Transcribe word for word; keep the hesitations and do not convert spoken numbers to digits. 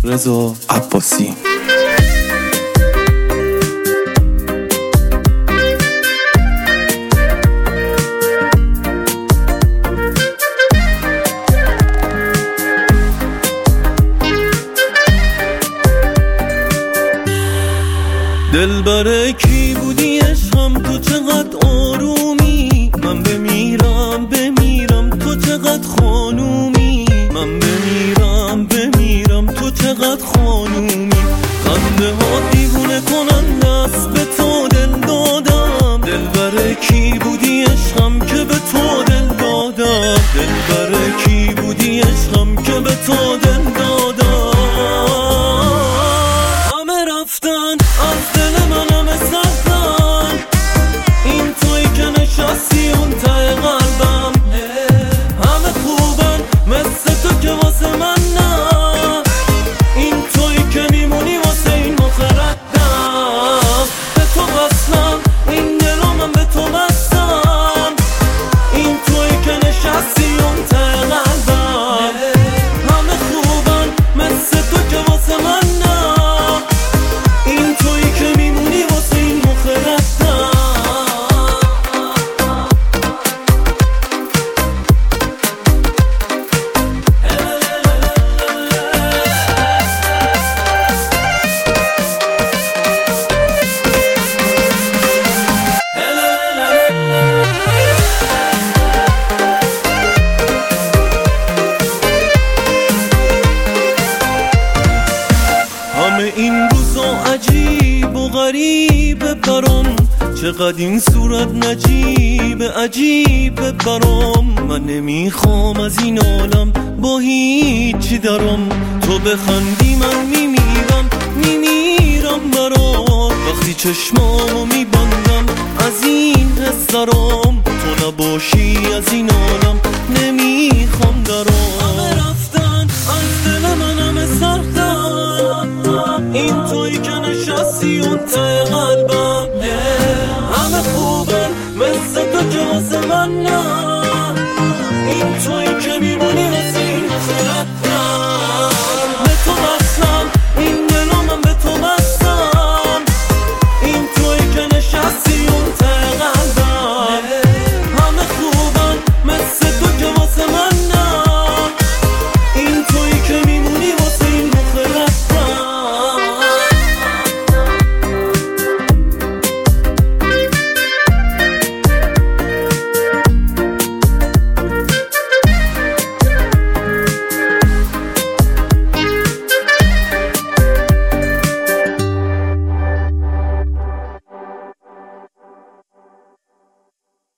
رضا عباسی. دلبر کی بودی عشقم، تو چقدر آرومی، من بمیرم بمیرم تو چقدر خانومی، من بمیرم بمیرم تو چقدر خانومی. خنده ها دیوونه کنن دست به تو دل دادم، دلبر کی بودی عشقم که به تو دل دادم، دلبر کی بودی عشقم که به تو دل دادم. همه رفتن از دل من، همه سختن، این تویی که نشستی اون ته قلبم. همه خوبن مثل تو که واسه من نه، این تویی که میمونی واسه این مخردم. به تو وصلم، این دلو من به تو بستم، این تویی که نشستی اون ته قلبم. همه خوبن مثل تو که واسه من نه، این تویی که میمونی واسه این مخردم. همه این روزا عجیب و غریب برام، چقدر این صورت نجیب عجیب برام. من نمیخوام از این عالم با هیچی درام، تو بخندی من میمیرم میمیرم برات. وقتی چشمامو میبندم از این حس درام، تو نباشی از این عالم نمیخوام درام. همه رفتن از دل من، همه سختن، این تویی که نشستی اون ته قلبم. همه خوبن مثل تو که واسه من نه،